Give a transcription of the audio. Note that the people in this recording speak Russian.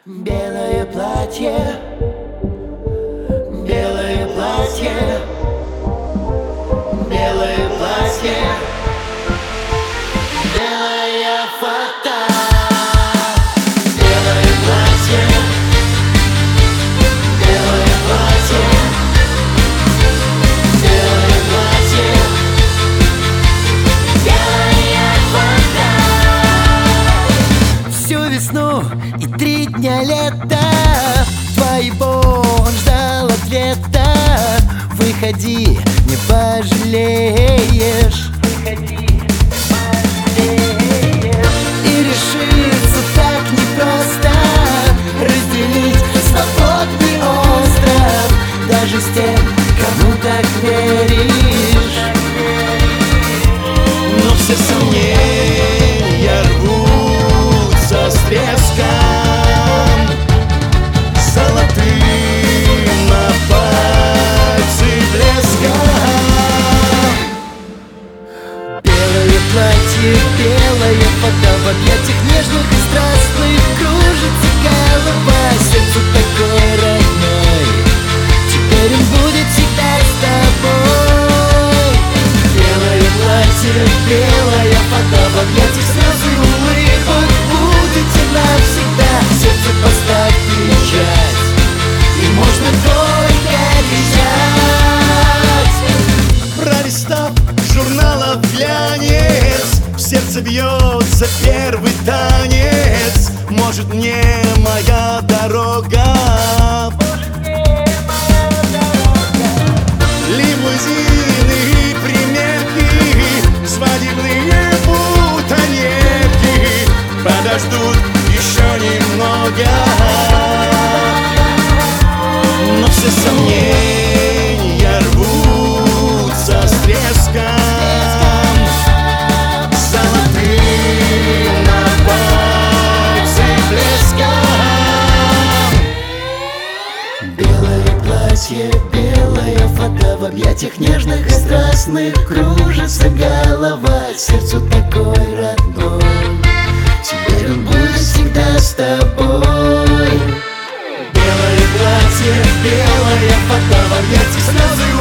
Белое платье, белое платье, белое платье, белая фата, белое платье, белое платье, белое платье, белая фата. Всю весну и 3 дня лета твоего он ждал ответа. Выходи, не пожалеешь. И решится так непросто разделить свободный остров даже с тем, кому так веришь. Но все сомнения рвутся с треском, золотым на пальце блеском. Белое платье, белая вода, в объятиях нежных и страстных кружится голова. Сердцу такой родной, теперь он будет всегда с тобой. Белое платье, белая вода, в объятиях слезы улыбок будете навсегда. Сердце поставь печать, и можно только кричать. Пролистав журналов глянец, в сердце бьется первый танец. Может, мне моя дорога, лимузины и примерки, свадебные бутоньерки подождут еще немного. Но все сомнения рвутся с треском, золотым на пальце блеском. Белое платье, белая фата, в объятиях нежных и страстных кружится голова. Сердцу такой родной, теперь он будет всегда с тобой. Белое платье, белая фата, в объятиях слезы